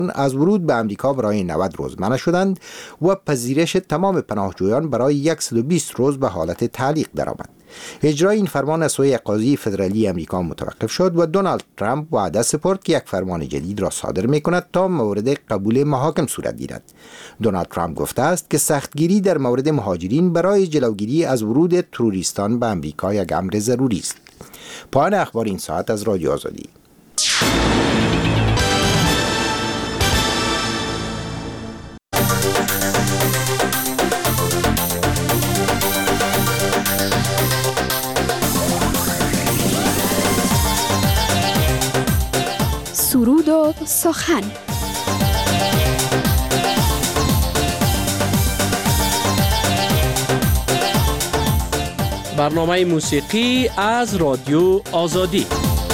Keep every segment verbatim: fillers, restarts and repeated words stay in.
از ورود به امریکا برای نود روز منع شدند و پذیرش تمام پناهجویان برای صد و بیست روز به حالت تعلیق درآمد. اجرای این فرمان از سوی قاضی فدرالی امریکا متوقف شد و دونالد ترامپ وعده سپرد که یک فرمان جدید را صادر می کند تا مورد قبول محاکم صورت گیرد. دونالد ترامپ گفته است که سختگیری در مورد مهاجرین برای جلوگیری از ورود تروریستان به امریکا یک امر ضروری است. پایان اخبار این ساعت از رادیو آزادی. سرود و سخن. برنامه موسیقی از رادیو آزادی.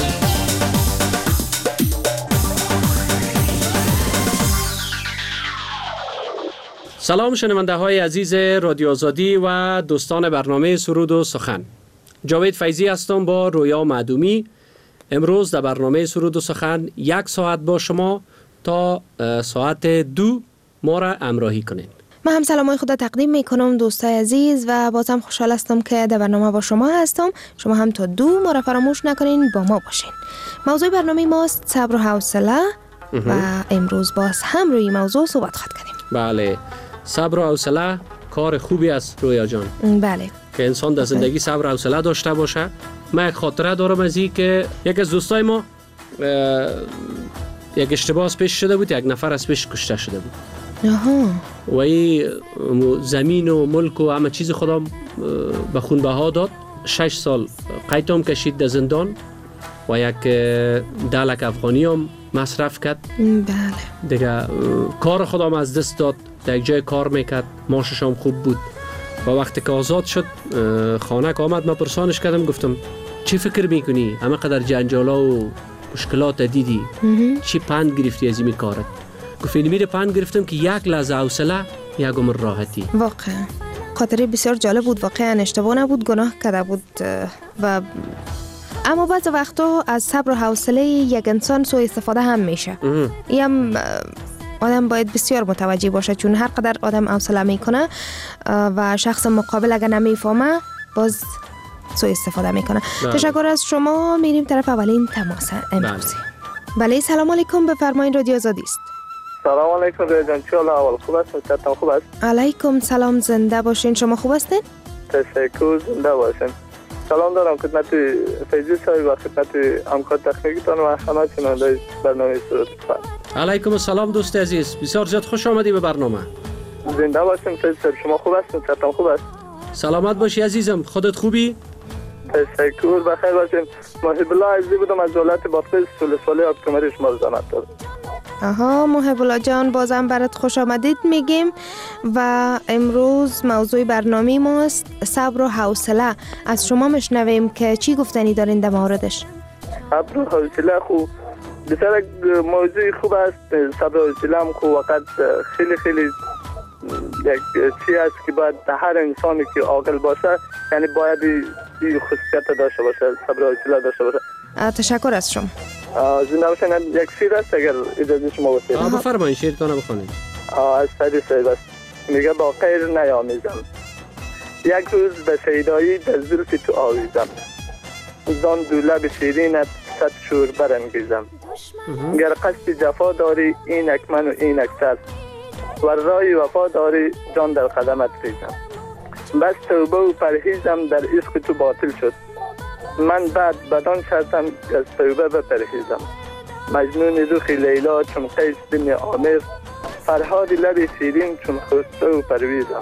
سلام شنونده های عزیز رادیو آزادی و دوستان برنامه سرود و سخن. جاوید فیضی هستم با رویا معدومی. امروز در برنامه سرود و سخن یک ساعت با شما تا ساعت دو ما را همراهی کنین. من هم سلامای خدا تقدیم میکنم دوستای عزیز و بازم خوشحال هستم که در برنامه با شما هستم. شما هم تا دو ما را فراموش نکنین با ما باشین. موضوع برنامه ماست صبر و حوصله و امروز باز هم روی موضوع صحبت خواهد کنیم. بله، صبر و حوصله کار خوبی است رویا جان. بله، که انسان در زندگی صبر و حوصله داشته باشه. من یک خاطره دارم از این که یک از دوستای ما یک اشتباه از پیش شده بود، یک نفر از پیش کشته شده بود. آها. و این زمین و ملک و همه چیز خودم به خون بها داد. شش سال قیدم کشید در زندان و یک ده لک افغانی هم مصرف کرد. بله. دیگه کار خودم از دست داد. در یک جای کار میکرد، معاشش هم خوب بود. و وقتی که آزاد شد خانه که آمد، من پرسانش کردم، گفتم چی فکر میکنی؟ همه قدر جنجالا و مشکلات دیدی، چی پند گرفتی از این کارت؟ گفت این میره پند گرفتم که یک لحظه حوصله، یک عمر راحتی. واقعا خاطره بسیار جالب بود، واقعا اشتباه نبود، گناه کرده بود. و اما بعض وقتا از صبر و حوصله یک انسان سوء استفاده هم میشه. این آدم باید بسیار متوجه باشه، چون هر قدر آدم حوصله میکنه و شخص مقابل اگر نمیفهمه باز سوء استفاده میکنه. بله. تشکر از شما. میریم طرف اولین تماس امروزی. بله. بله، سلام علیکم، بفرمایید، رادیو آزادی است. سلام علیکم رادیو جان، چی حال اول خوب است؟ چطور خوب است؟ علیکم سلام، زنده باشین. شما خوب هستین؟ تشکر، زنده باشین. سلام دارم خدمت فیضی صاحب و خدمت همکار تکنیکتان و همه شنوندگان برنامه سرود و سخن. علیکم السلام دوست عزیز، بسیار زیاد خوش آمدی به برنامه. زنده باشین فیضی صاحب، شما خوب هستین؟ چطور خوب است؟ سلامت باشی عزیزم، خودت خوبی؟ تشکر، بخیر باشین. محب الله عزیزی بودم از ولایت بادغیس، سلسله آبکمری شما رو زنده دارم. آها، محب الله جان، بازم برات خوش آمدید میگیم و امروز موضوع برنامه ماست صبر و حوصله. از شما میشنویم که چی گفتنی دارین در موردش؟ صبر و حوصله خوب بسیار موضوع خوب است. صبر و حوصله هم خوب وقت خیلی خیلی یک چی است که باید هر انسانی که عاقل باشه، یعنی باید این خصوصیت داشته باشه، صبر و حوصله داشته باشه. تشکر از شما. زنده باشین. یک شعر است اگر اجازه شما باشه. آه بفرمایید، شعرتون رو بخونید. از سعدی صاحب است. میگه با غیر نیامیزم، یک روز به شیدایی در زلف تو آویزم، زان دو لب شیرینت صد شور برانگیزم. گر قصد جفا داری اینک من و اینک سر، و رای وفا داری جان در قدمت ریزم. بس توبه و پرهیزم در عشق تو باطل شد، من بعد بدان شرطم از توبه بپرهیزم. مجنون روخ لیلا چون قیس بن عامر، فرهاد لب شیرین چون خسته و پرویزم.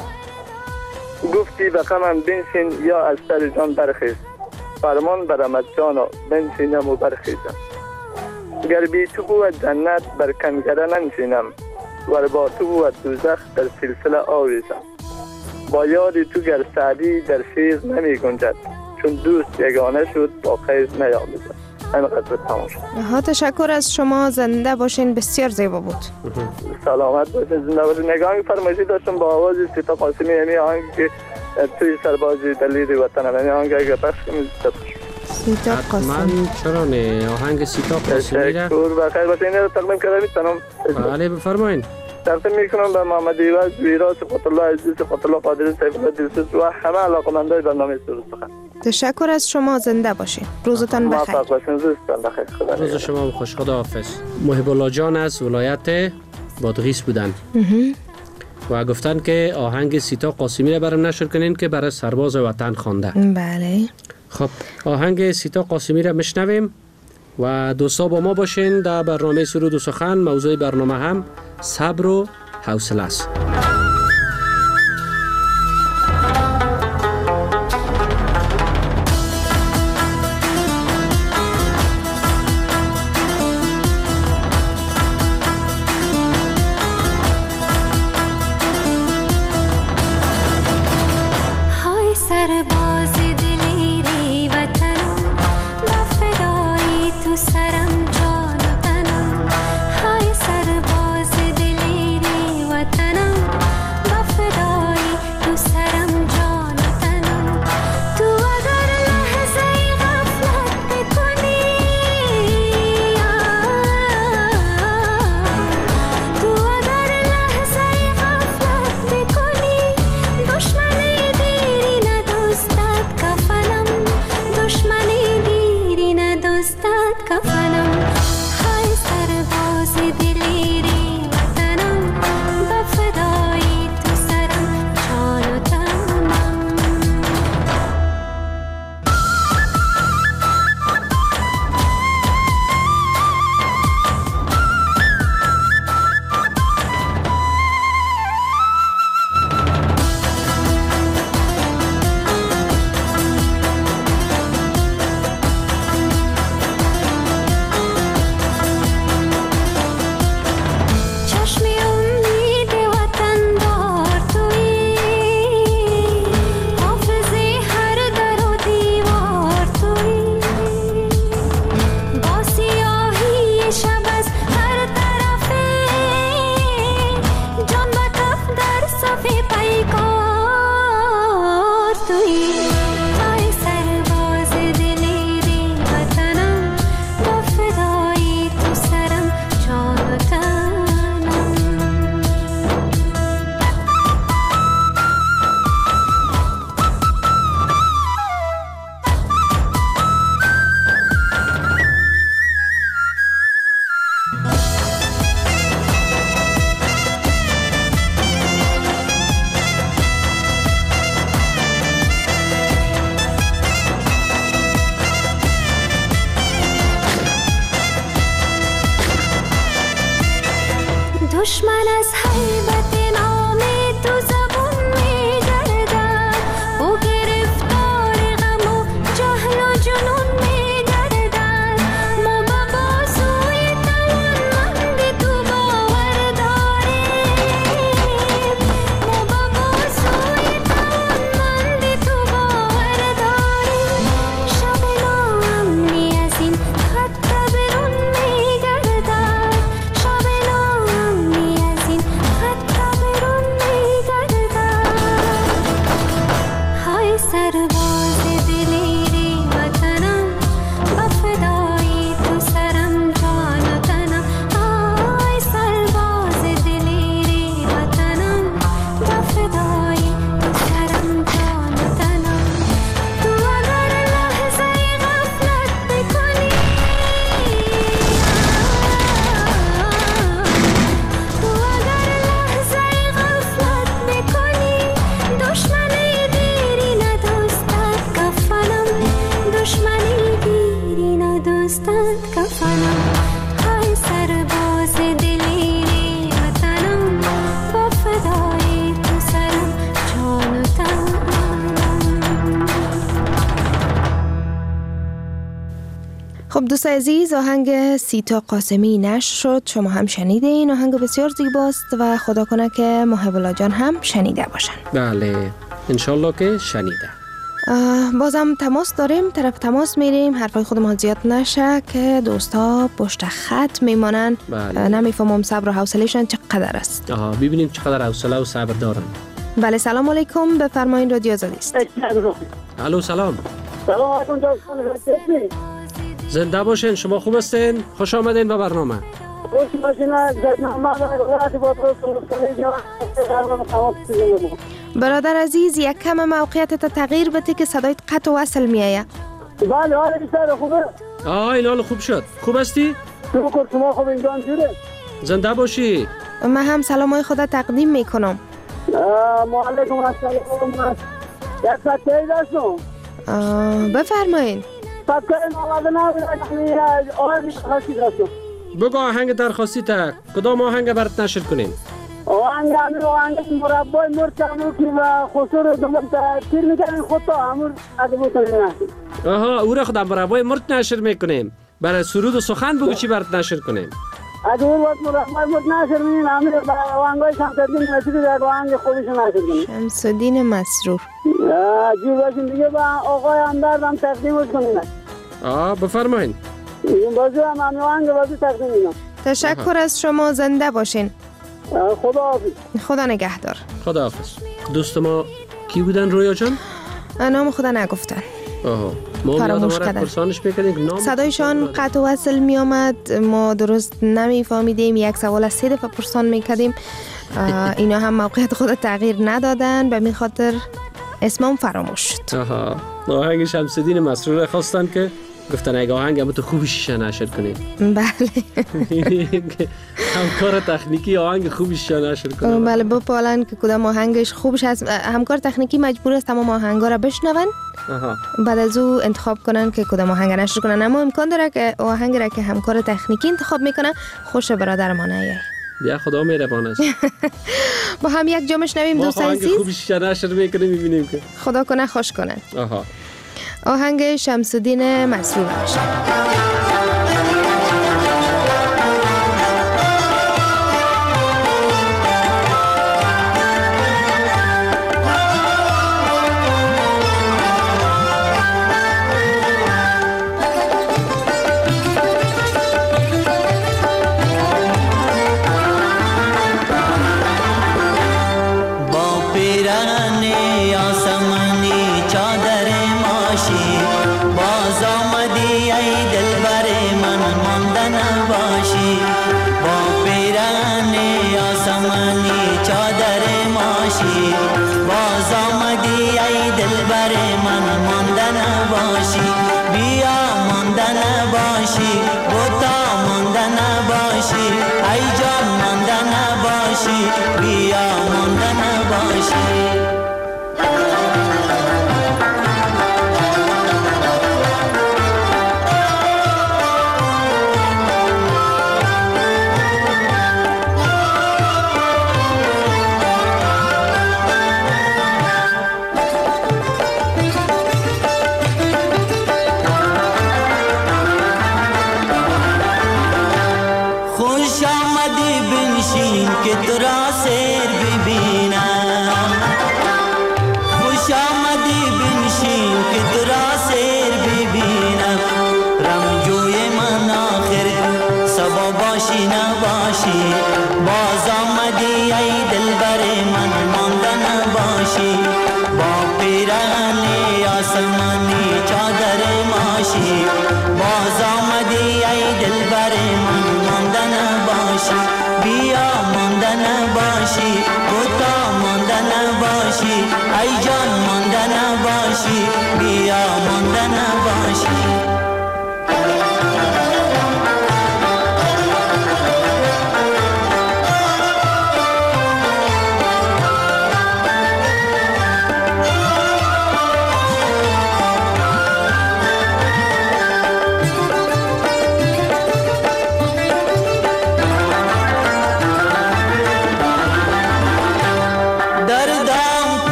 گفتی به غمم بنشین یا از سر جان برخیز، فرمان برم از جانا بنشینم و برخیزم. گر بی تو بود جنت بر کنگره ننشینم، ور با تو بود دوزخ در سلسله آویزم. با یاد تو گر سعدی در شیخ نمی گنجد، چون دوست یگانه شد با خیر نیامیزد. همینقدر تمام شد. ها، تشکر از شما، زنده باشین، بسیار زیبا بود. سلامت باشین، زنده باشین. نگاهی فرمایشی داشتم با آواز سیتا قاسمی، یعنی آهنگی که توی سربازی دلیر وطنم، یعنی آهنگی که پخش کنید. سیتا قاسمی. من چرا نه آهنگ سیتا قاسمی را تشکر بخیر باشه. این رو تقدیم کرده میتونم. بله بفرمایین. تقدیم میکنم به محمد ایواز ویرا صفات الله عزیز صفات الله قادری سیف الله دلسوز و همه علاقمندای برنامه سرود سخن. تشکر از شما، زنده باشین. روزتان بخیر. موفق باشین. روزتان بخیر. خدا روز شما خوش. خدا حافظ. محب الله جان از ولایت بادغیس بودن و گفتن که آهنگ سیتا قاسمی را برام نشر کنین که برای سرباز وطن خوانده. بله. خب آهنگ سیتا قاسمی را میشنویم و دوستا با ما باشین. در برنامه سرود و سخن موضوع برنامه هم صبر و حوصله است. دشمن از هیبت نام تو زبون می گردد، او گرفتار غم و جهل و جنون می گردد. ما به بازوی توانمند تو باور داریم، ما به بازوی توانمند تو باور داریم. شب ناامنی از این خط برون می گردد، شب ناامنی از این خط برون می گردد. های سرباز دلیری وطنم، با فدای تو سرم جان و تنم. های سرباز دلیری وطنم، با فدای تو سرم جان و تنم. تو اگر لحظه غفلت بکنی، تو اگر لحظه غفلت بکنی، دشمنی دیری ندوستد کفنم، دشمنی دیری ندوستد کفنم. های سرباز دلیری وطنم، با فدای تو سرم جان و تنم. خب دوست عزیز، آهنگ سیتا قاسمی نشر شد، شما هم شنیده. این آهنگ بسیار زیباست و خدا کنه که محب الله جان هم شنیده باشن. بله انشالله که شنیده. آه، بازم تماس داریم، طرف تماس میریم، حرفای خودمون زیاد نشه که دوستا پشت خط میمانن. بله. نمیفهمم صبر و حوصلهشان چقدر است. آها ببینیم چقدر حوصله و صبر دارن. بله سلام علیکم، بفرمایید رادیو آزادی است. الو سلام. سلام علیکم جناب. زنده باشین. شما خوب هستین؟ خوش آمدین به برنامه. خوش باشین. زد محمد ولایت بادغیس برادر عزیز، یک کم موقعیت تغییر بده که صدایت قطع و وصل میآید. بله، حال بیشتر خوبه؟ آه این حال خوب شد. خوب هستی؟ شکر. شما خوب اینجا جوره؟ زنده باشی. من هم سلامای خدا تقدیم میکنم. معلیکم السلام. یک سکه داشتم. بفرمایین. سکه نواده نبوده آهنگ درخواستی داشتم. بگو آهنگ درخواستی تا کدام آهنگ برات نشر کنیم؟ آهنگ همین آهنگ مربای مرد همون که و خسور دومم تیر میکنیم خودتا همون اگه بکنیم نشد. آها او را خود مربای مرد نشر میکنیم. برای سرود و سخن بگو چی برات نشر کنیم؟ اگه اون وقت مربای مرد نشر میکنیم همین آهنگای شمس‌الدین مسرور در آهنگ خودش نشر کنیم. شمس‌الدین مسرور. جور باشیم دیگه با آقای همدرد هم تقدیمش کنیم. آه بفرمایین. این بازی هم همین آهنگ بازی تقدیم میکنم. تشکر از شما. زنده باشین. خدا حافظ. خدا نگهدار. خدا حافظ. دوست ما کی بودن رویا جان؟ نام خدا نگفتن. آها. ما فراموش کردن. پرسانش میکنیم. صدایشان قطع و وصل می آمد. ما درست نمیفهمیدیم. یک سوال از سه دفعه پرسان میکردیم. اینا هم موقعیت خود تغییر ندادن. به می خاطر اسمم فراموش شد. آها. آهنگ شمس‌الدین مسرور خواستن که گفتن اگه آهنگ هم تو خوبی شیشه نشر کنیم. بله. همکار تکنیکی آهنگ خوبی شیشه نشر کنیم. بله بپالن که کدام آهنگش خوبش هست. همکار تکنیکی مجبور است تمام آهنگا را بشنون. بعد از او انتخاب کنن که کدام آهنگ نشر کنن. اما امکان داره که آهنگ را که همکار تکنیکی انتخاب میکنن خوش برادر ما نیه. بیا خدا مهربان است. با هم یک جا میشنویم دوست عزیز. آهنگ خوبی شیشه نشر میکنیم میبینیم که خدا کنه خوش کنه. آها. آهنگ شمس‌الدین مسرور باشه.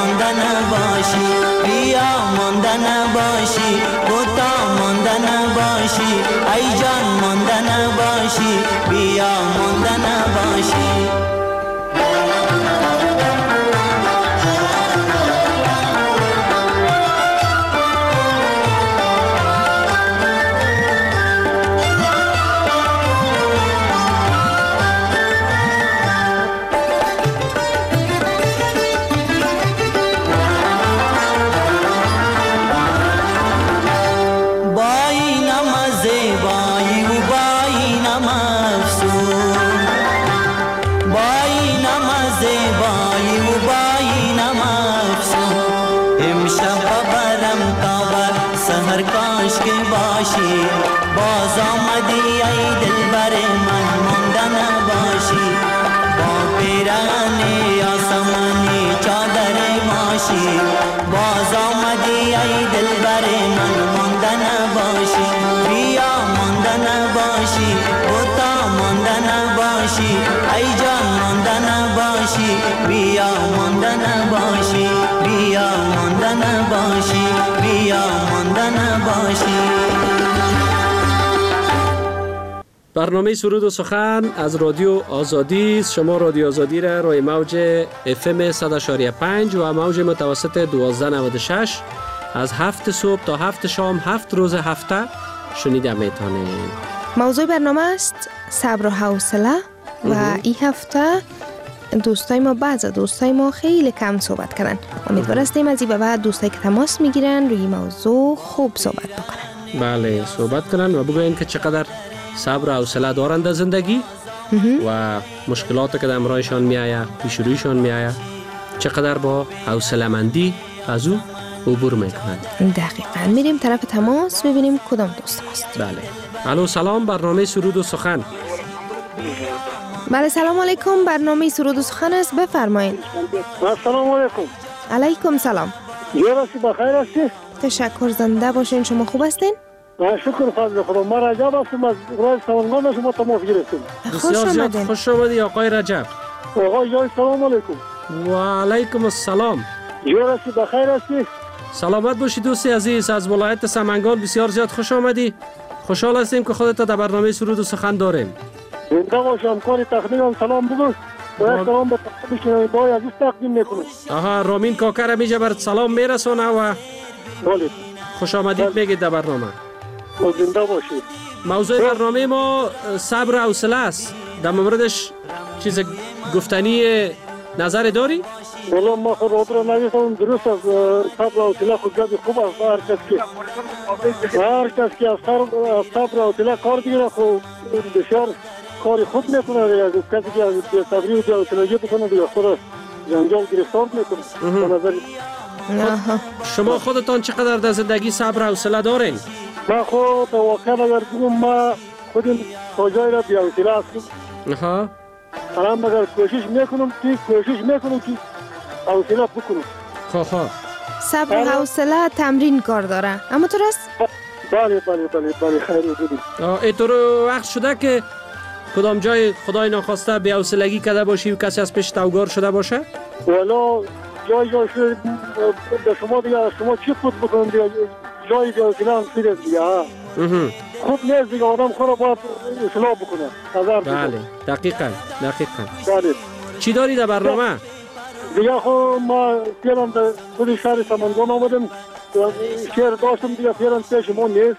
باشی بوتا ماندن باشی نباشی ای جان مانده نباشی بیا مانده نباشی باز آمدی ای دلبر من مانده نباشی با پیرهن آسمانی چادر ماشی باز آمدی ای دلبر من مانده نباشی بیا مانده نباشی بوتا مانده نباشی ای جان مانده نباشی بیا مانده نباشی بیا مانده نباشی بیا مانده نباشی. برنامه سرود و سخن از رادیو آزادی است. شما رادیو آزادی را روی موج اف ام صد و شش پنج و موج متوسط دوازده نود و شش از هفت صبح تا هفت شام هفت روز هفته شنیده میتونید. موضوع برنامه است صبر و حوصله و این هفته دوستای ما بعض دوستای ما خیلی کم صحبت کردن. امیدوار هستیم از این به بعد دوستایی که تماس میگیرن روی موضوع خوب صحبت بکنن. بله صحبت کنن و بگوین که چقدر صبر و حوصله دارند در زندگی و مشکلاتی که در امرایشان میآید پیش رویشان میآید چقدر با حوصله مندی از او عبور میکنند. دقیقاً. میریم طرف تماس ببینیم کدام دوست ماست. بله. الو سلام، برنامه سرود و سخن. بله سلام علیکم، برنامه سرود و سخن است، بفرمایید. سلام علیکم. علیکم سلام. جوراسی بخیر هستی؟ تشکر، زنده باشین. شما خوب هستین؟ شکر فضل خدا. ما رجب هستم از رای سوانگان شما تماس گرفتیم. بسیار زیاد خوش آمدی آقای رجب. آقای جان سلام علیکم. و علیکم السلام. جوراسی بخیر هستی؟ سلامت باشی دوستی عزیز از ولایت سمنگان. بسیار زیاد خوش آمدی. خوشحال هستیم که خودت در برنامه سرود و سخن داریم. زنده باش. همکار تقدیم سلام بگو. باید سلام به تقدیم شنونده‌های عزیز تقدیم میکنم. آها، رامین کاکا را میجه برات سلام میرسونه و بله خوش آمدید میگید در برنامه. زنده باشید. موضوع برنامه ما صبر و حوصله است. در موردش چیز گفتنی نظر داری؟ والله ما خود را نگفتم. درست از صبر و حوصله خود جد خوب است. هر کس که هر کس که از صبر و حوصله کار بگیره خود بسیار کار خوب میکنه. از کسی که از صبری و حوصله‌ای بکنه دیگه خود جنجال گرفتار میکنه. به نظر شما خودتان چقدر در زندگی صبر و حوصله دارین؟ ما خود واقعا اگر بگم ما خودم تا جای را بی حوصله هستم. آها. الان اگر کوشش میکنم که کوشش میکنم که حوصله بکنم. خواه خواه. صبر و حوصله تمرین کار داره. اما تو راست؟ بله بله بله بله خیر بودیم. اینطور وقت شده که کدام جای خدای ناخواسته بی حوصلگی کرده باشی و کسی از پیش توگار شده باشه؟ والا جای جای شده به شما دیگه شما چی خود بکنم دیگه جای بی حوصله هم شده دیگه. خوب نیست دیگه آدم خود را باید اصلاح بکنه. بله دقیقاً دقیقاً. بله. چی داری در برنامه؟ دیگه خب ما فیرم در خود شهر سمنگان آمدم. شهر داشتم دیگه فیرم پیش ما نیست.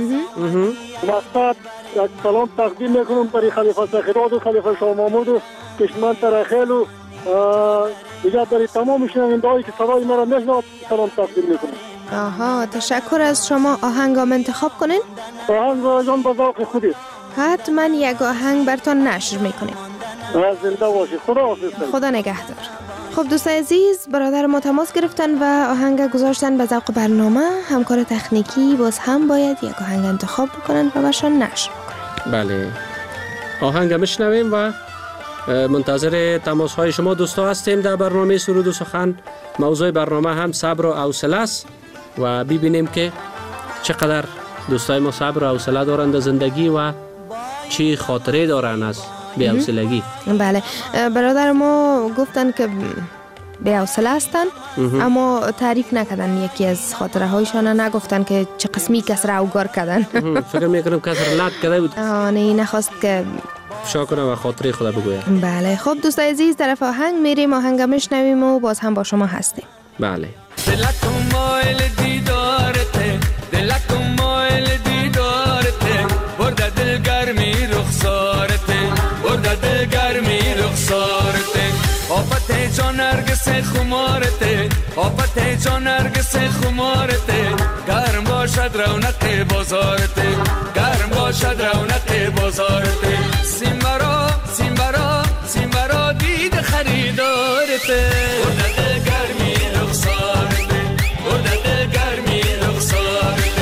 مقصد یک سلام تقدیم میکنم برای خلیفه سخیراد و خلیفه شاه محمود و کشمن ترخیل و دیگه برای تمام شنونده‌هایی که صدای مرا میشنوند سلام تقدیم میکنم. آها، تشکر از شما. آهنگام انتخاب کنین؟ آهنگ را جان به ذوق خودت. حتما یک آهنگ برتان نشر میکنیم. زنده باشی. خدا حافظ. خدا نگهدار. خب دوستان عزیز، برادر ما تماس گرفتن و آهنگ گذاشتن به ذوق برنامه. همکار تکنیکی باز هم باید یک آهنگ انتخاب بکنن و برشان نشر بکنن. بله، آهنگ میشنویم و منتظر تماس های شما دوستا هستیم در برنامه سرود و سخن. موضوع برنامه هم صبر و حوصله است و ببینیم که چقدر دوستای ما صبر و حوصله دارند در زندگی و چی خاطره دارن از بی‌حوصلگی. بله، برادر ما گفتن که به حوصله هستن، اما تعریف نکردن یکی از خاطره هایشان، نگفتن که چه قسمی کسر اوگار کردن. فکر میکنم کسر لط کرده بود. نه نخواست که افشا کنه و خاطره خدا بگوید. بله. خب دوستای عزیز طرف آهنگ میریم، آهنگ میشنویم و باز هم با شما هستیم. بله. دلکم مایل دیدارته، دلکم مایل دیدارته، برده دل گرمی رخسارته، برده دل گرمی رخسارته. آفت جان نرگس خمارته، آفت جان نرگس خمارته، گرم باشد رونق بازارته، گرم باشد رونق بازارته. سیمبرا سیمبرا سیمبرا دید خریدارته، برده دل گرمی رخسارته، برده دل گرمی رخسارته.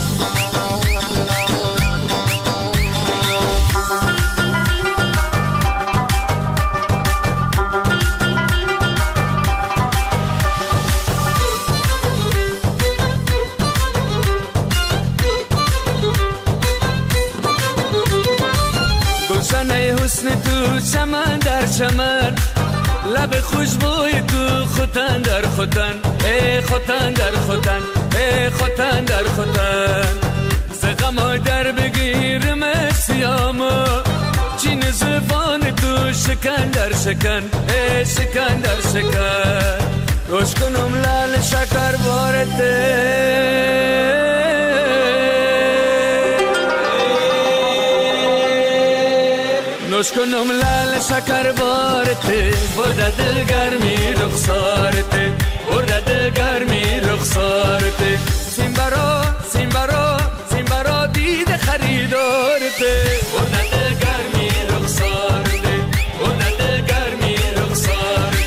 گلشنه حسن تو چمن در چمن، لب خوشبوی تو خوتن در خوتن، ای خوتن در خوتن، ای خوتن در خوتن. ز غم در بگیرم سیاما، چین زبان تو شکن در شکن، ای شکن در شکن. روش کنم لال شکر بارته، نوش کنم لال شکر بارته، برده دل گرمی رخسارته، برده دل گرمی رخسارته. سیمبرا سیمبرا سیمبرا دید خریدارته، برده دل گرمی رخسارته، برده دل گرمی رخسارته.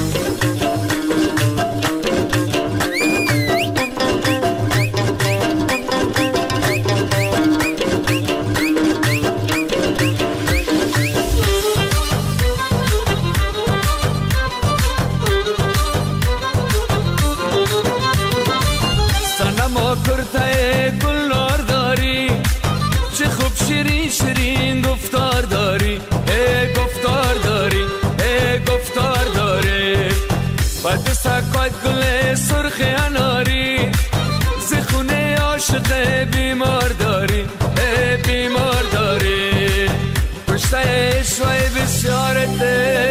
کرته گلنار داری، چه خوب شیرین شیرین گفتار داری، ای گفتار داری، ای گفتار داری. بعد سکات گل سرخ اناری، زخونه عاشق بیمار داری، ای بیمار داری. کشته عشقای بسیارته،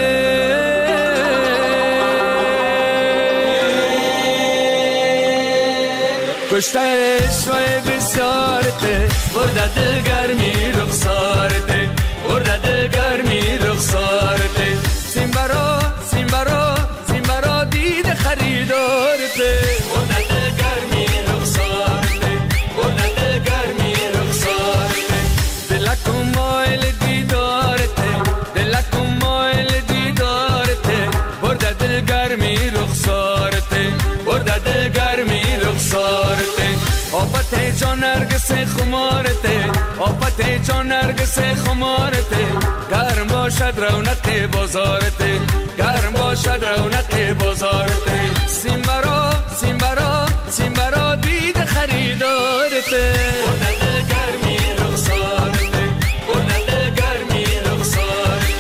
کشته عشقای بسیارته، برده دل گرمی رخسارته، برده دل گرمی رخسارته. سیمبرا سیمبرا سیمبرا دید خریدارته، برده دل گرمی رخسارته، برده دل گرمی رخسارته. دلکم مایل دیدارته، دلکم مایل دیدارته، برده دل گرمی رخسارته، برده دل گرمی رخسارته. آفت جان نرگس خمارته، آفت جان نرگس خمارته، گرم باشد رونق بازارته، گرم باشد رونق بازارته. سیمبرا سیمبرا سیمبرا دید خریدارته، برده دل گرمی رخسارته، برده دل گرمی رخسارته.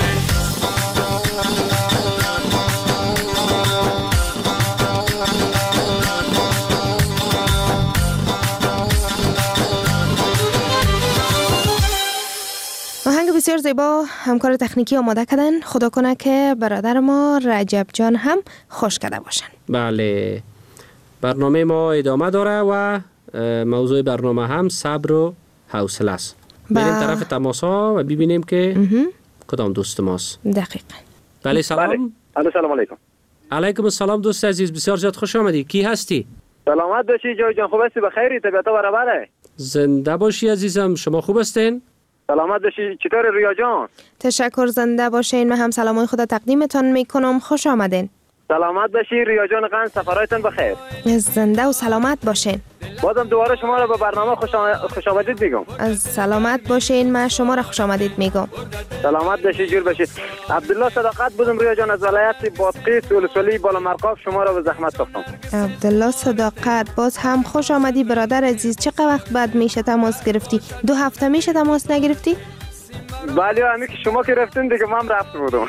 آهنگ بسیار زیبا همکار تکنیکی آماده کردن. خدا کنه که برادر ما رجب جان هم خوش کرده باشن. بله. برنامه ما ادامه داره و موضوع برنامه هم صبر و حوصله است. بریم طرف تماس ها و ببینیم که کدام دوست ماست. دقیقاً. بله سلام. بله سلام علیکم. علیکم السلام دوست عزیز، بسیار زیاد خوش آمدی. کی هستی؟ سلامت باشی جای جان، خوب هستی؟ بخیری؟ طبیعت برابره؟ زنده باشی عزیزم، شما خوب هستین؟ سلامت باشی. چطور ریا جان؟ تشکر، زنده باشین. من هم سلامای خدا تقدیمتان میکنم. خوش آمدین. سلامت باشی ریا جان، قند سفرایتان بخیر. زنده و سلامت باشین. بازم دوباره شما را به برنامه خوش, آ... خوش آمدید میگم. از سلامت باشین. من شما را خوش آمدید میگم. سلامت باشی، جور باشید. عبدالله صداقت بودم ریا جان، از ولایت بادغیس ولسوالی بالا مرقاف. شما را به زحمت ساختم. عبدالله صداقت، باز هم خوش آمدی برادر عزیز. چقدر وقت بعد میشه تماس گرفتی؟ دو هفته میشه تماس نگرفتی؟ بله همین که شما که رفتین دیگه من رفت بودم.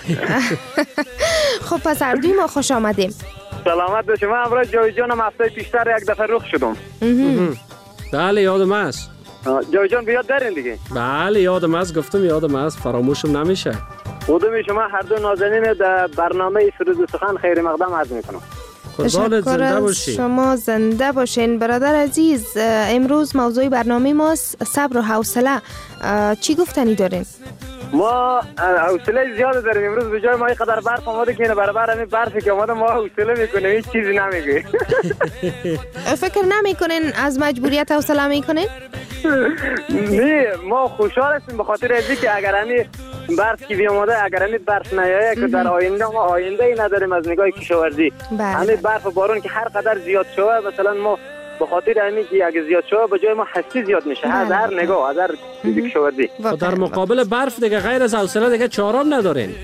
خب پس هر دوی ما خوش آمدیم. سلامت باشه. من امروز جای جانم هفته پیشتر یک دفعه رخ شدم. بله یادم است. جای جان بیاد دارین دیگه. بله یادم است، گفتم یادم است، فراموشم نمیشه. خودم شما هر دو نازنین در برنامه سرود و سخن خیر مقدم عرض میکنم. قربانت زنده باشی. شما زنده باشین برادر عزیز. امروز موضوع برنامه ماست صبر و حوصله. چی گفتنی دارین؟ ما حوصله زیاد داریم. امروز به جای ما اینقدر برف آماده که برابر همین برفی که آماده ما حوصله میکنیم، هیچ چیزی نمیگه. فکر نمیکنین از مجبوریت حوصله میکنین؟ نه ما خوشحال هستیم به خاطر اینکه که اگر همین برف که بیاماده، اگر همین برف نیایه که در آینده ما آینده ای نداریم از نگاه کشاورزی. همین برف و بارون که هر قدر زیاد شوه، مثلا ما به خاطر همین که اگه زیاد شوه به جای ما هستی زیاد میشه از هر نگاه، از هر کشاورزی. در مقابل برف دیگه غیر از حوصله دیگه چارم ندارین.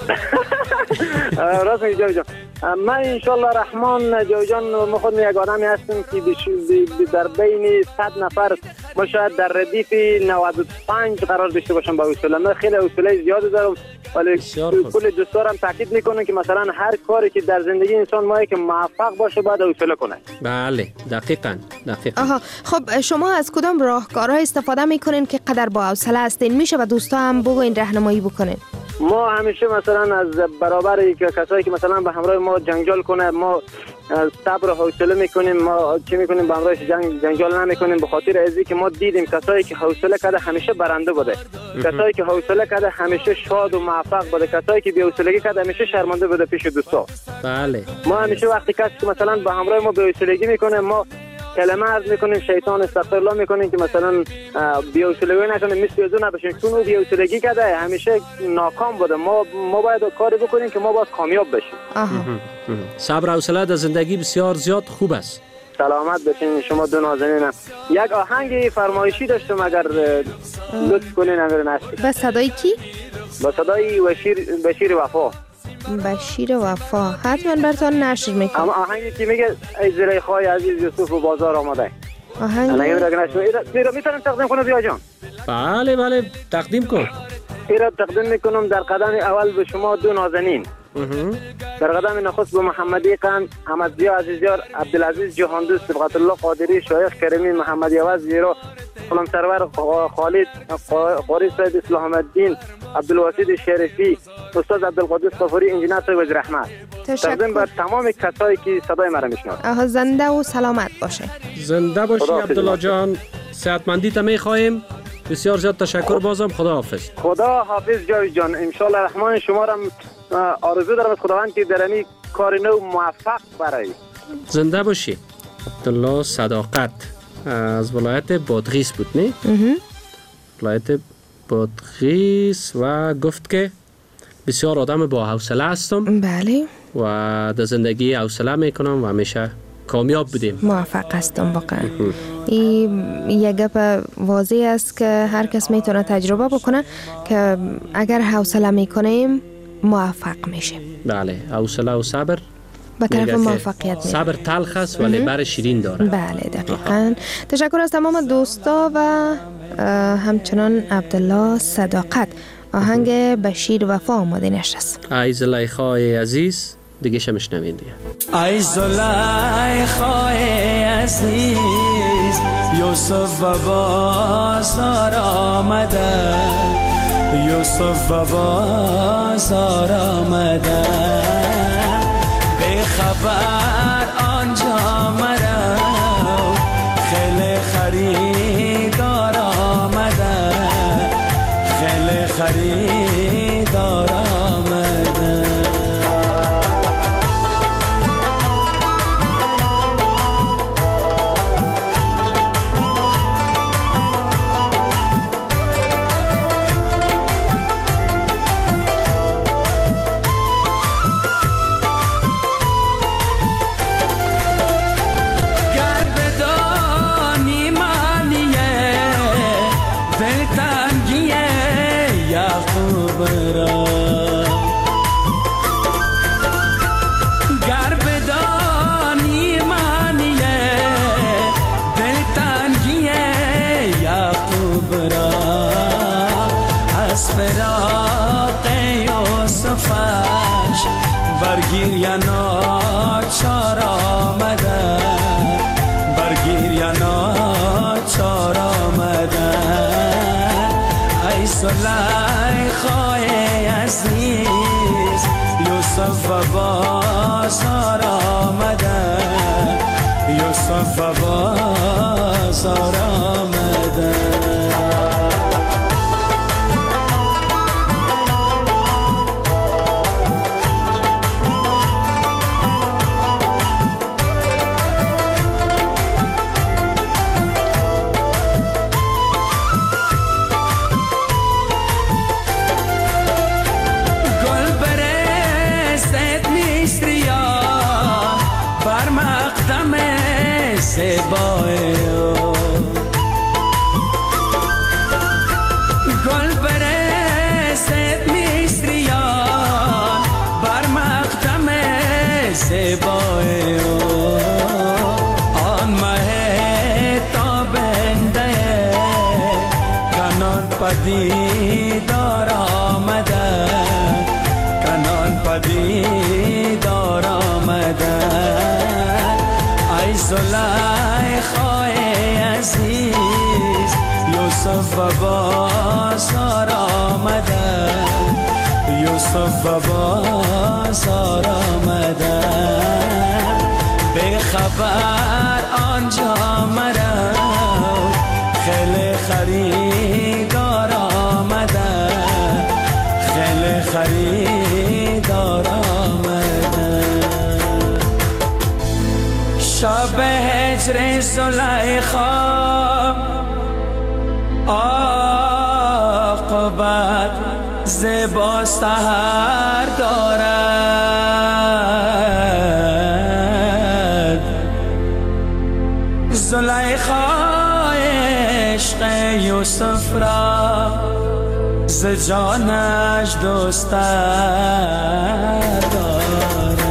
راست میگی جوی جان. من انشالله رحمان جوی جان ما خود یک آدمی هستم که در بین صد نفر ما شاید در ردیف نود و پنج قرار داشته باشم با حوصله. من خیلی حوصله زیاد دارم، ولی کل دوستارم تاکید میکنن که مثلا هر کاری که در زندگی انسان مایی که موفق باشه باید حوصله کنه. بله دقیقاً دقیقاً. آها خب شما از کدام راهکارها استفاده میکنین که قدر با حوصله هستین؟ میشه به دوستا هم بگوین راهنمایی بکنین. ما همیشه مثلا از برابر که کسایی که مثلا به همراه ما جنجال کنه ما صبر و حوصله میکنیم. ما چی میکنیم؟ به همراهش جنگ جنجال نمیکنیم، به خاطر ازی که ما دیدیم کسایی که حوصله کرده همیشه برنده بوده، کسایی که حوصله کرده همیشه شاد و موفق بوده، کسایی که بی‌حوصلگی کرده همیشه شرمنده بوده پیش دوستا. بله ما همیشه وقتی کسی که مثلا به همراه ما بی‌حوصلگی میکنه ما کلمه عرض میکنیم شیطان استغفر الله میکنیم که مثلا بی‌حوصلگی نکنیم، مثل یزو نباشیم، چون او بی‌حوصلگی کرده همیشه ناکام بوده. ما ما باید کاری بکنیم که ما باید کامیاب بشیم. صبر و حوصله در زندگی بسیار زیاد خوب است. سلامت باشین شما دو نازنین. یک آهنگ فرمایشی داشتم اگر لطف کنین اگر نشید. با صدای کی؟ با صدای بشیر بشیر وفا. بشیر وفا حتما براتون نشر میکنم. اما آهنگی که میگه ای زلیخای عزیز یوسف و بازار آمده. آهنگ میرا میتونم تقدیم کنم بیا جان؟ بله بله تقدیم کن. ایرا تقدیم میکنم در قدم اول به شما دو نازنین. در قدم نخست به محمدی قند، احمدزیا عزیزیار، عبدالعزیز جهاندوست، صبغت الله قادری، شایخ کریمی، محمد یواز زیرو، غلام سرور خالد، قاری سید اسلام الدین، عبدالواسید شریفی، استاد عبدالقدوس غفوری، انجینر صاحب رحمت. تقدیم بر تمام کسایی که صدای مرا میشنوند. زنده و سلامت باشه. زنده باشی عبدالله جان. صحتمندی تا میخوایم. بسیار زیاد تشکر بازم. خدا حافظ. خدا حافظ جاوید جان. ان شاء الله رحمان شما را آرزو دارم از خداوند که در این کار نو موفق برای. زنده باشی. عبدالله صداقت از ولایت بادغیس بود نه؟ ولایت بادغیس و گفت که بسیار آدم با حوصله هستم. بله. و در زندگی حوصله میکنم و همیشه کامیاب بودیم. موفق هستم واقعا. این یک گپ واضح است که هر کس میتونه تجربه بکنه که اگر حوصله میکنیم موفق میشیم. بله حوصله و صبر به طرف موفقیت میره. صبر تلخ است ولی بر شیرین داره. بله دقیقاً. تشکر از تمام دوستا و همچنان عبدالله صداقت. آهنگ بشیر وفا آماده نشست. ای زلیخای عزیز دیگه شمشنوین دیگه. ای زلیخای عزیز یوسف و بازار آمده، یوسف و بازار آمده، به خبر آنجا مرا خیلی خریدار آمده، خیلی خریدار آمده. گریه ناچار آمده بر گریه ناچار آمده ای زلیخای عزیز یوسف و بازار آمده یوسف و بازار آمده گل برسد میستریان بر مقدم زیبای آن مه تابنده کنان پدیدار آمده کنان پدیدار آمده ای زلیخای عزیز یوسف و بازار آمده یوسف و بازار آمده به خبر آنجا مرا خیلی خریدار آمده خیلی خریدار آمده شب هجر زلیخا عاقبت زیبا سحر دارد زلیخا عشق یوسف را ز جانش دوستر دارد.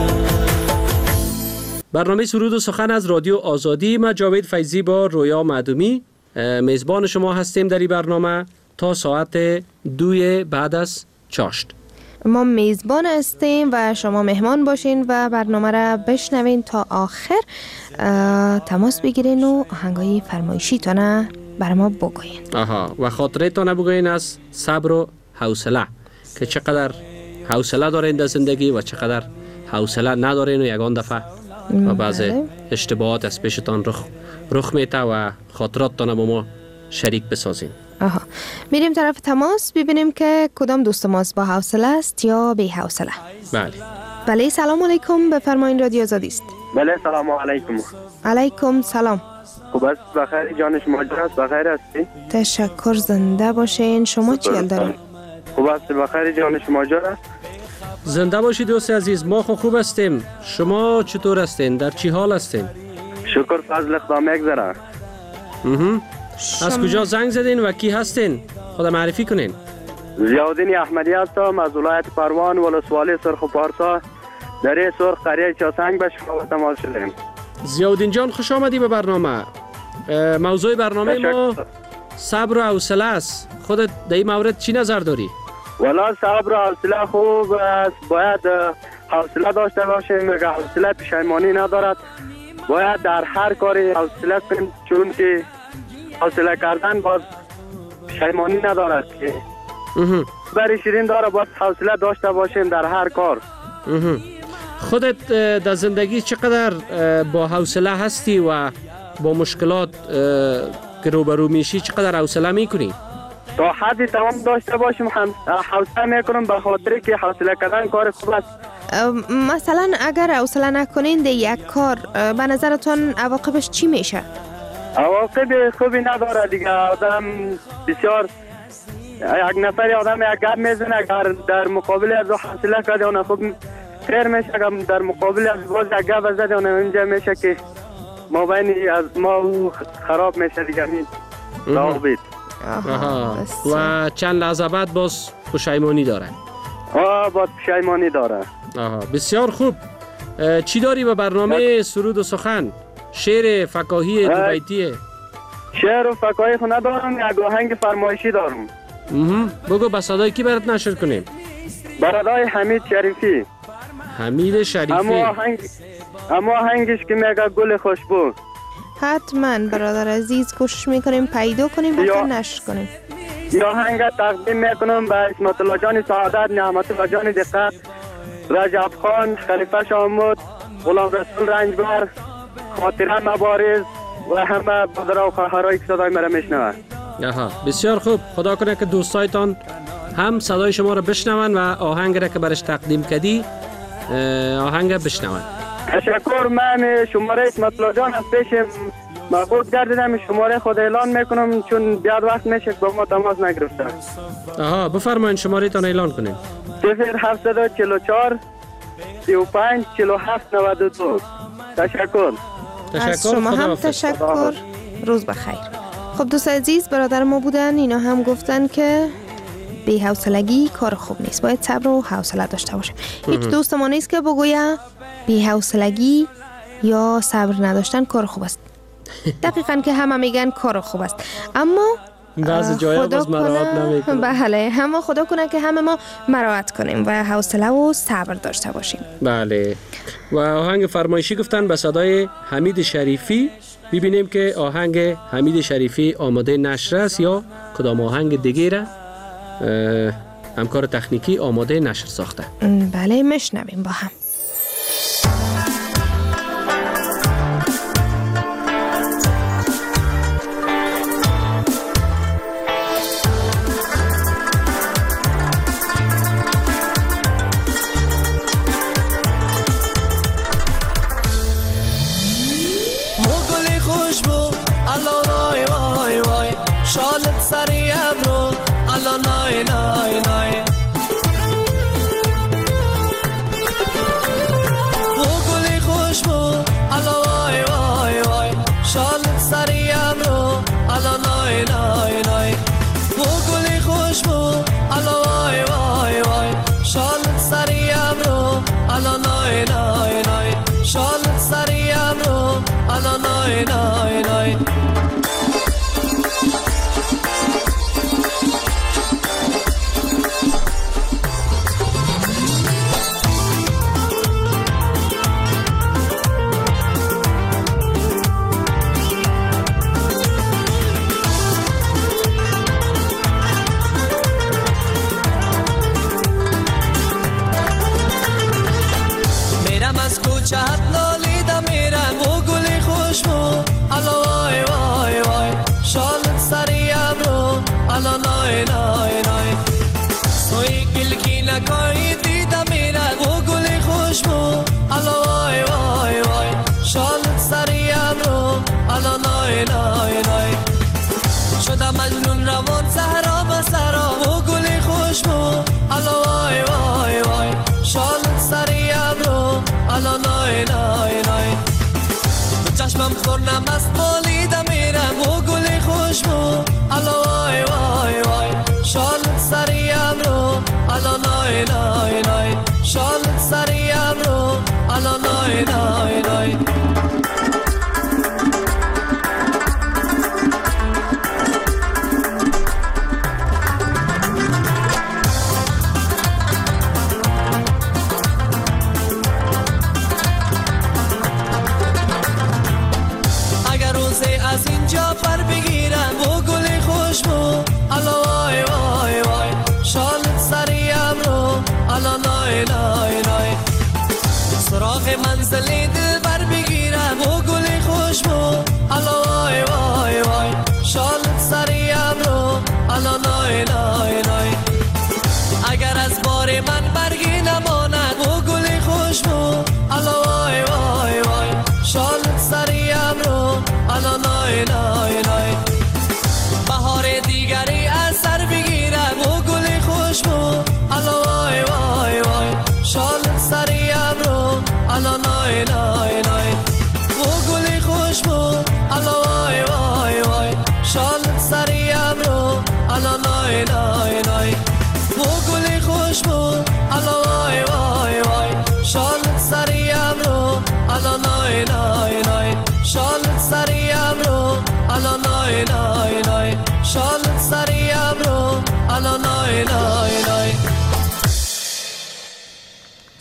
برنامه سرود و سخن از رادیو آزادی. من جاوید فیضی با رویا معدومی میزبان شما هستیم در این برنامه تا ساعت دوی بعد از چاشت. ما میزبان هستیم و شما مهمان باشین و برنامه را بشنوین تا آخر. تماس بگیرین و آهنگای فرمایشی تانه بر ما بگوین. آها و خاطره تانه بگوین از صبر و حوصله که چقدر حوصله دارین در زندگی و چقدر حوصله ندارین و یگان دفعه و بعض اشتباهات از پیشتان رخ رخ میته و خاطراتتان با ما شریک بسازین. آها میریم طرف تماس ببینیم که کدام دوست ماست با حوصله است یا بی حوصله. بله بله سلام علیکم، بفرمایید رادیو آزادی است. بله سلام علیکم. علیکم سلام. خوب است؟ بخیر جان شما جان است؟ بخیر هستی؟ تشکر، زنده باشین. شما چی حال دارین؟ خوب است؟ بخیر جان شما جان است؟ زنده باشید دوست عزیز. ما خو خوب هستیم. شما چطور هستین؟ در چی حال هستین؟ شکر فضل خدا میگذره. از کجا زنگ زدین و کی هستین؟ خدا معرفی کنین. ضیاءالدین احمدی هستم از ولایت پروان ولسوالی سرخ و پارسا در سرخ قریه چاسنگ به شما تماس شدیم. ضیاءالدین جان خوش آمدی به برنامه. موضوع برنامه ما صبر و حوصله است. خودت در این مورد چی نظر داری؟ والا صبر و حوصله خوب است، باید حوصله داشته باشیم. اگر حوصله پشیمانی ندارد باید در هر کاری حوصله کنیم، چون که حوصله کردن باز پشیمانی ندارد که برای شیرین داره. باید حوصله داشته باشیم در هر کار. خودت در زندگی چقدر با حوصله هستی و با مشکلات که روبرو میشی چقدر حوصله میکنی؟ تا حدی تمام داشته باشیم حوصله میکنم، به خاطر که حوصله کردن کار خوب است. مثلا اگر حوصله نکنین در یک کار به نظرتون عواقبش چی میشه؟ عواقب خوبی نداره دیگه. آدم بسیار یک نفر آدم یک گپ میزنه، اگر در مقابل از حوصله کرده اون خوب خیر میشه، اگر در مقابل از باز یک گپ زده اون اینجا میشه که ما بین از ما او خراب میشه دیگه. می راغبید و چند لحظه بعد باز پشیمانی داره. آه باز پشیمانی داره. آها بسیار خوب. چی داری به برنامه سرود و سخن؟ شعر فکاهی دو بیتیه؟ شعر و فکاهی خو ندارم، یک آهنگ فرمایشی دارم. بگو به صدای کی برات نشر کنیم؟ برادای حمید شریفی. حمید شریفی. اما آهنگ اما آهنگش که میگه گل خوشبو. حتما برادر عزیز کوشش میکنیم پیدا کنیم و نشر کنیم. یا آهنگ تقدیم میکنم به اسمت الله جان سعادت، نعمت الله جان دقت، رجب خان، خلیفه شامود، غلام رسول رنجبر، خاطره مبارز و همه برادر و خواهرایی که صدای مرا میشنوند. آها، بسیار خوب. خدا کنه که دوستایتان هم صدای شما را بشنون و آهنگ را که برش تقدیم کردی آهنگ بشنون. تشکر. من شماره اسمت الله جان از پیش مبعوث گردیدم، شماره خود اعلان میکنم چون بیاد وقت میشه با ما تماس نگرفتن. آها، بفرمایید شماره تان اعلان کنین. صفر هفت چهار چهار سی و پنج چهل و هفت نود و دو. تشکر. از شما هم تشکر. روز بخیر. خب دوست عزیز، برادر ما بودن، اینا هم گفتن که بی حوصلگی کار خوب نیست، باید صبر و حوصله داشته باشیم. هیچ دوست ما نیست که بگویه بی حوصلگی یا صبر نداشتن کار خوب است. دقیقاً که همه میگن کار خوب است، اما بعضی جاها باز مراعات نمیکنه. بله، اما خدا کنه که همه ما مراعات کنیم و حوصله و صبر داشته باشیم. بله. و آهنگ فرمایشی گفتن به صدای حمید شریفی. ببینیم که آهنگ حمید شریفی آماده نشر است یا کدام آهنگ دیگه را همکار تکنیکی آماده نشر ساخته. بله، میشنویم با هم.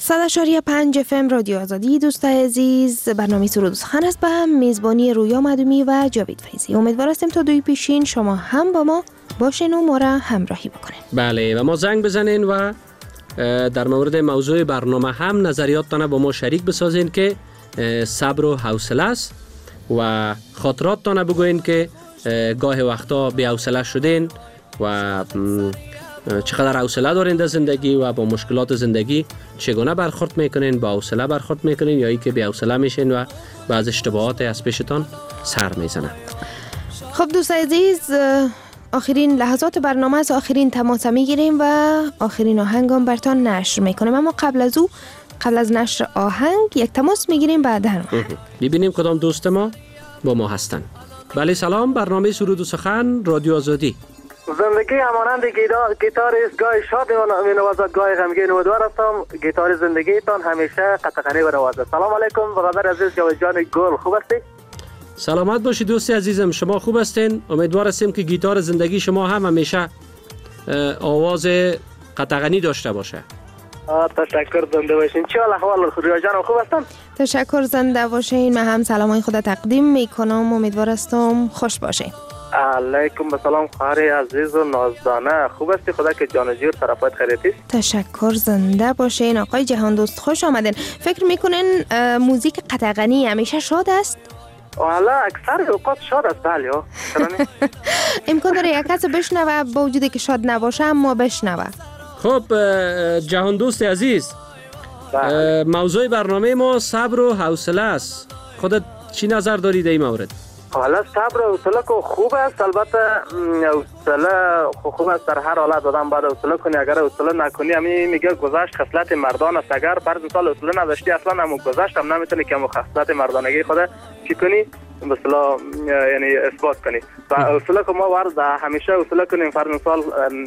صد اشاری پنج اف ام رادیو آزادی. دوستای عزیز، برنامه سرود و سخن است به میزبانی رویا مدومی و جاوید فیضی. امیدوار هستیم تا دوی پیشین شما هم با ما باشین و ما را همراهی بکنین. بله و ما زنگ بزنین و در مورد موضوع برنامه هم نظریاتتان با ما شریک بسازین که صبر و حوصله است و خاطراتتان بگوین که گاه وقتا بی حوصله شدین و چقدر حوصله دارین در زندگی و با مشکلات زندگی چگونه برخورد میکنین، با حوصله برخورد میکنین یا ای که بی حوصله میشین و بعض اشتباهات از پیشتان سر میزنن. خب دوستای عزیز، آخرین لحظات برنامه است، آخرین تماس میگیریم و آخرین آهنگ هم براتون نشر میکنیم. اما قبل از او قبل از نشر آهنگ یک تماس میگیریم بعد هم ببینیم کدام دوست ما با ما هستن. بله سلام، برنامه سرود و سخن رادیو آزادی. زندگی همانند گیتار است، گاه شاد مینوازد گاه غمگین. امیدوار هستم گیتار زندگیتان همیشه قطغنی بنوازد. سلام علیکم برادر عزیز جاوید جان گل، خوب هستی؟ سلامت باشید دوست عزیزم، شما خوب هستین؟ امیدوار هستیم که گیتار زندگی شما هم همیشه آواز قطغنی داشته باشه. تشکر، زنده باشین. چه احوال رویا جان، خوب هستن؟ تشکر، زنده باشین. من هم سلامای خود تقدیم میکنم، امیدوار هستم خوش باشین. علیکم السلام خواهر عزیز و نازدانه، خوب هستی؟ خدا که جان و جور طرفات خیریتی. تشکر، زنده باشین. آقای جهان دوست خوش آمدین. فکر میکنین موزیک قطغنی همیشه شاد است؟ والا اکثر اوقات شاد است. بله امکان داره یک کس بشنوه با وجودی که شاد نباشه اما بشنوه. خب جهان دوست عزیز، موضوع برنامه ما صبر و حوصله است. خودت چی نظر داری در این مورد؟ حالا صبر و حوصله که خوب است، البته حوصله خوب است در هر حالت. آدم باید حوصله کنی، اگر حوصله نکنی همین میگه گذشت خصلت مردان است. اگر فرض مثال حوصله نداشتی اصلا هم گذشت هم نمیتونی که خصلت مردانگی خود چی کنی، مثلا یعنی اثبات کنی. و حوصله که ما ورد همیشه حوصله کنیم، فرض مثال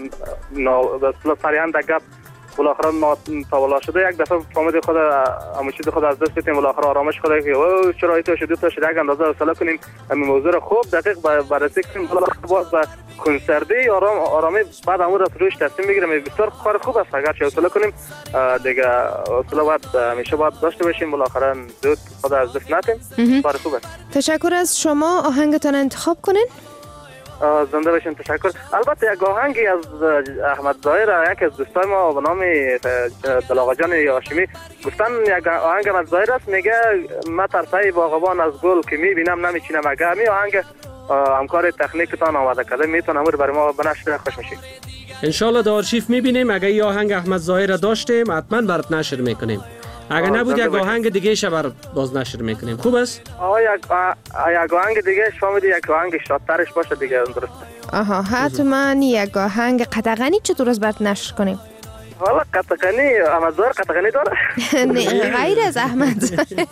مثلا سریعا در گپ بالاخره تاولا شده یک دفعه فهمید خود امید خود از دست بدیم، بالاخره آرامش خود که او چرا تو شده تو شده یک اندازه حوصله کنیم همین موضوع رو خوب دقیق بررسی کنیم، بالاخره باز با کنسردی آرام آرامی بعد امور از روش تصمیم میگیریم. بسیار کار خوب است اگر چه حوصله کنیم دیگه. حوصله باید همیشه باید داشته باشیم، بالاخره زود خود از دست ندیم. کار خوب است. تشکر از شما. آهنگتون انتخاب کنین. زنده باشین. تشکر. البته یک آهنگی از احمد ظاهر، یک از دوستای ما به نام دل آقا جان هاشمی گفتن یک آهنگ احمد ظاهر است، میگه من ترسای باغبان از گل که میبینم نمیچینم. اگه همین آهنگ همکار تکنیکتان آماده کرده میتونه امور برای ما بنشر خوش میشید. انشالله در آرشیف میبینیم. اگه این آهنگ احمد ظاهر داشتیم حتما برات نشر میکنیم. اگر نبود یک آهنگ دیگه شه بر باز نشر میکنیم. خوب است؟ آها یک یک آهنگ دیگه شما میدی یک آهنگ شادترش باشه دیگه درسته. آها حتما یک آهنگ قطغنی چطور از برات نشر کنیم؟ والا قطغنی احمد ظاهر قطغنی داره؟ نه غیر از احمد ظاهر.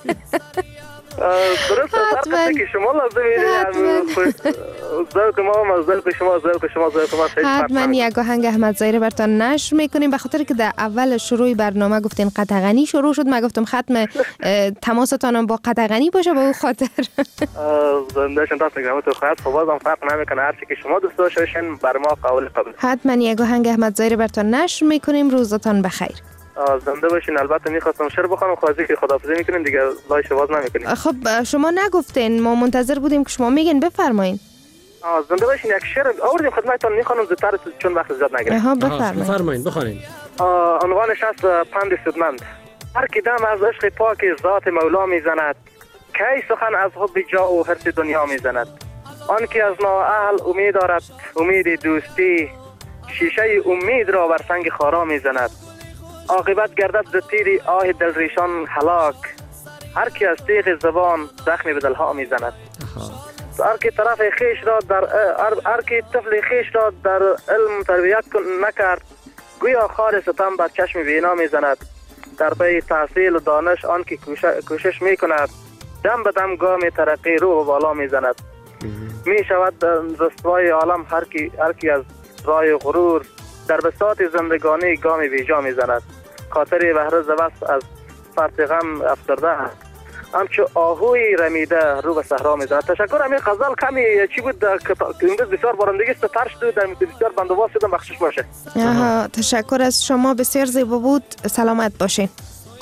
درسته سرقطعه که شما لازم ذوق ما ذوق شما ذوق شما ذوق ما حتما یک آهنگ احمد ظاهر براتون نشر میکنیم. به خاطر که در اول شروع برنامه گفتین قطغنی شروع شد، من گفتم ختم تماستان با قطغنی باشه، به اون خاطر زنده شون دست میگم تو خاص خب بازم فرق نمیکنه، هر چی که شما دوست داشتین بر ما قابل قبول. حتما یک آهنگ احمد ظاهر براتون نشر میکنیم. روزتون بخیر. زنده باشین. البته میخواستم شعر بخونم، خواهی که خداحافظی میکنین دیگه لایش باز نمیکنین. خب شما نگفتین، ما منتظر بودیم که شما میگین، بفرمایین. زنده باشین. یک شعر آوردیم خدمتتون میخوانم زودتر چون وقت زیاد نگیره. ها بفرمایین. بفرمایین بخونین. عنوانش است پند سودمند. هر کی دم از عشق پاک ذات مولا میزند، کی سخن از حب جا و حرص دنیا میزند. آن کی از نااهل امید دارد امید دوستی، شیشه امید را بر سنگ خارا میزند. عاقبت گردد ز تیر آه دلریشان هلاک، هر کی از تیغ زبان زخمی به دلها میزند. هر کی طرف خیش را در هر کی طفل خیش را در علم تربیت نکرد، گویا خار ستم بر چشم بینا میزند. در پی تحصیل و دانش آن کی کوشش میکند، دم به دم گام ترقی رو بالا میزند. می شود رسوای عالم هر کی هر کی از رای غرور، در بساط زندگانی گام بیجا میزند. خاطر بهره زوست از فرط غم افسرده، همچو آهوی رمیده رو به صحرا میزند. تشکر. همین غزل کمی چی بود امروز بسیار بارندگی است، ترش بود بسیار بندواس شدم، بخشش باشه. آها تشکر از شما، بسیار زیبا بود. سلامت باشین.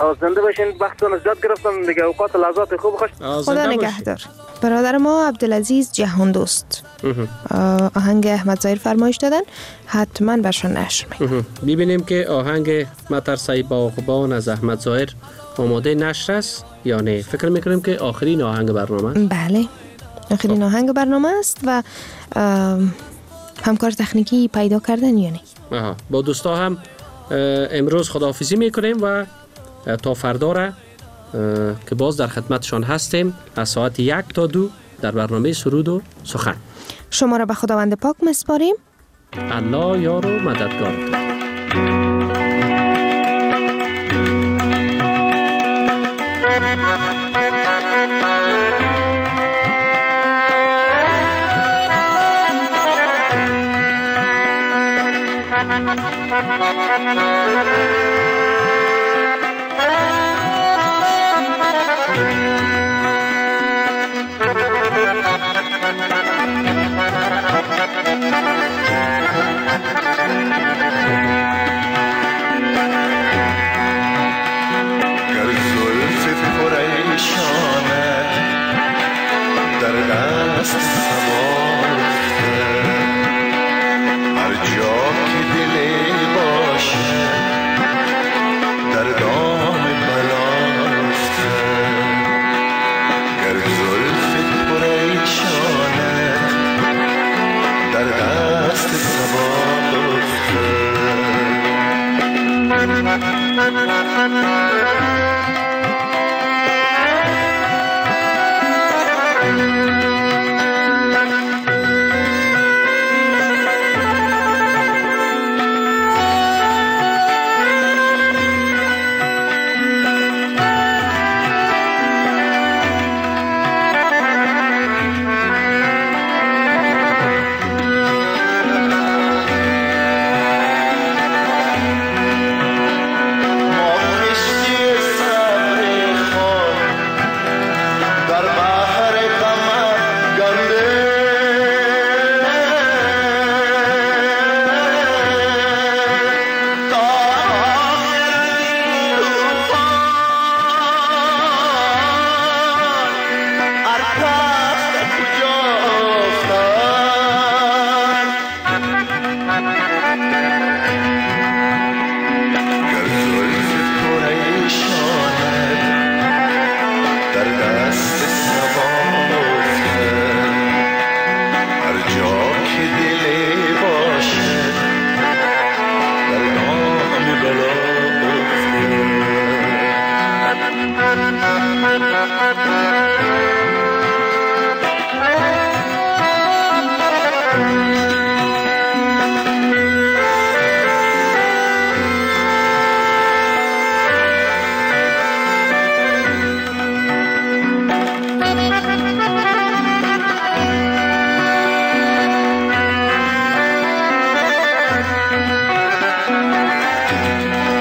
زنده باشین. وقتتون از جد گرفتم دیگه. اوقات لحظات خوب خوش. خدا نگهدار. برادر ما عبدالعزیز جهان دوست آهنگ احمد ظاهر فرمایش دادن، حتما برشان نشر میکنم. ببینیم که آهنگ مترسای باغبان از احمد ظاهر آماده نشر است یا نه. فکر میکنیم که آخرین آهنگ برنامه است. بله آخرین آهنگ برنامه است و همکار تکنیکی پیدا کردن یا نه. آها. با دوستا هم امروز خداحافظی میکنیم و تا فردا را که باز در خدمتشان هستیم از ساعت یک تا دو در برنامه سرود و سخن. شما را به خداوند پاک مسپاریم. الله یار و مددگار.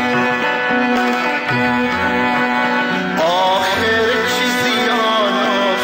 آخر چیزی آن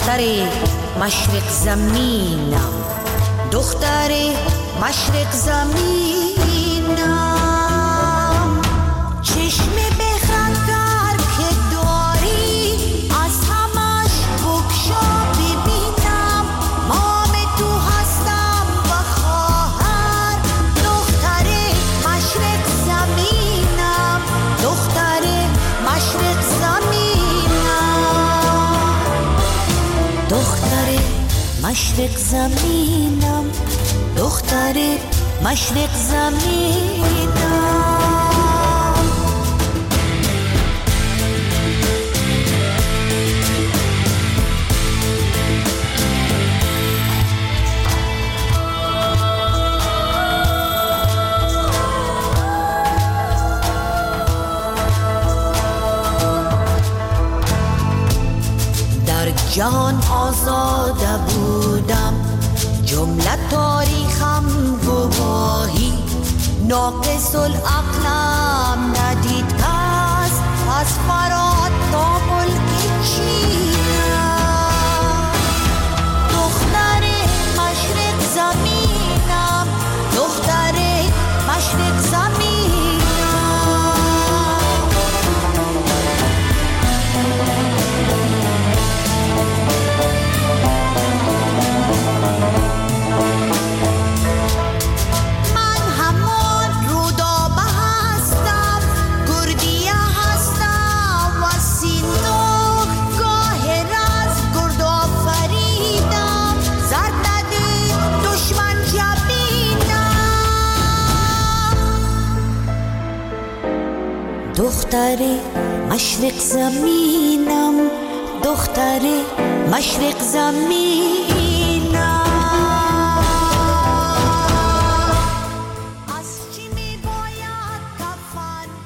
دختر مشرق زمینم، دختر مشرق زمینم. چشم بخندر که داری از همش بکشا ببینم، مام تو هستم و خواهر، دختر مشرق زمینم، دختر مشرق زمینم، دختر مشرق زمینم، دختر مشرق زمینم. در جهان آزاده بودم، جمله تاریخم گواهی، ناقص العقلم ندید کس از فرات تا ملک چینم. دختر مشرق زمینم، دختر مشرق زمینم. دختر مشرق زمینم، دختر مشرق زمین.